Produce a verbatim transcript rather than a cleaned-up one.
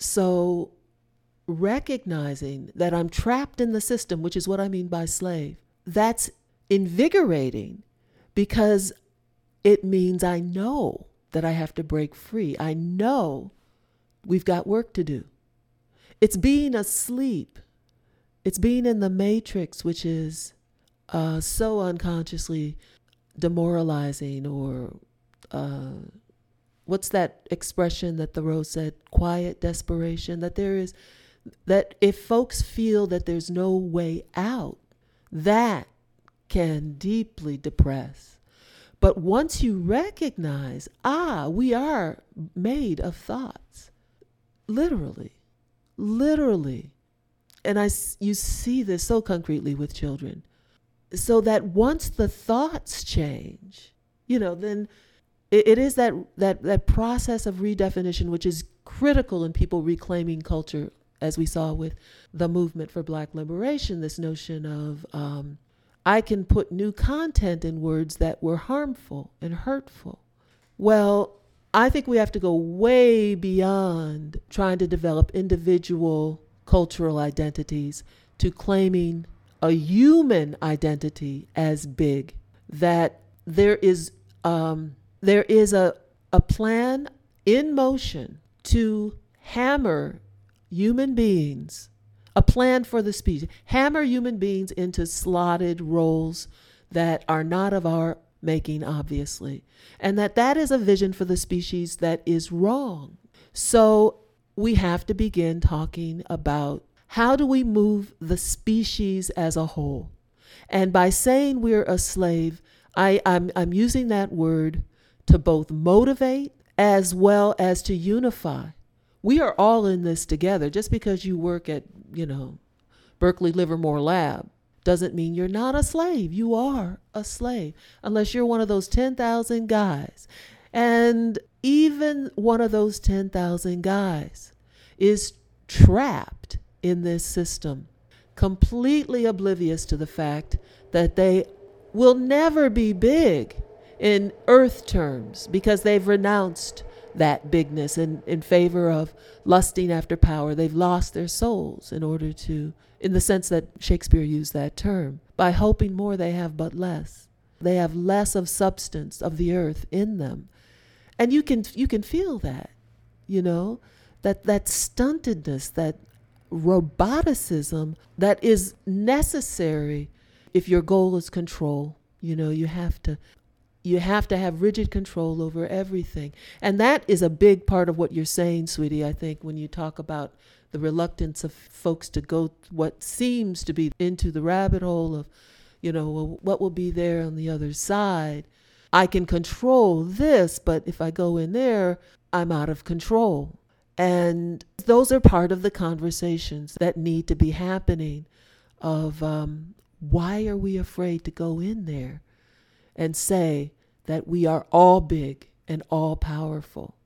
So recognizing that I'm trapped in the system, which is what I mean by slave, that's invigorating because it means I know that I have to break free. I know we've got work to do. It's being asleep. It's being in the matrix, which is uh, so unconsciously demoralizing, or uh, what's that expression that Thoreau said? Quiet desperation. That there is, that if folks feel that there's no way out, that can deeply depress. But once you recognize, ah, we are made of thoughts, literally, literally. And I, you see this so concretely with children. So that once the thoughts change, you know, then it, it is that, that, that process of redefinition, which is critical in people reclaiming culture, as we saw with the movement for Black liberation, this notion of, um, I can put new content in words that were harmful and hurtful. Well, I think we have to go way beyond trying to develop individual cultural identities to claiming a human identity as big. That there is um, there is a a plan in motion to hammer human beings, a plan for the species, hammer human beings into slotted roles that are not of our making, obviously, and that that is a vision for the species that is wrong. So we have to begin talking about how do we move the species as a whole. And by saying we're a slave, I, I'm, I'm using that word to both motivate as well as to unify. We are all in this together. Just because you work at, you know, Berkeley Livermore Lab doesn't mean you're not a slave. You are a slave, unless you're one of those ten thousand guys. And even one of those ten thousand guys is trapped in this system, completely oblivious to the fact that they will never be big in earth terms because they've renounced that bigness in, in favor of lusting after power. They've lost their souls in order to, in the sense that Shakespeare used that term. By hoping more, they have but less. They have less of substance of the earth in them. And you can you can feel that, you know, that that stuntedness, that roboticism that is necessary if your goal is control. You know, you have to you have to have rigid control over everything. And that is a big part of what you're saying, sweetie, I think, when you talk about the reluctance of folks to go what seems to be into the rabbit hole of, you know, well, what will be there on the other side. I can control this, but if I go in there, I'm out of control. And those are part of the conversations that need to be happening of um, why are we afraid to go in there and say that we are all big and all powerful?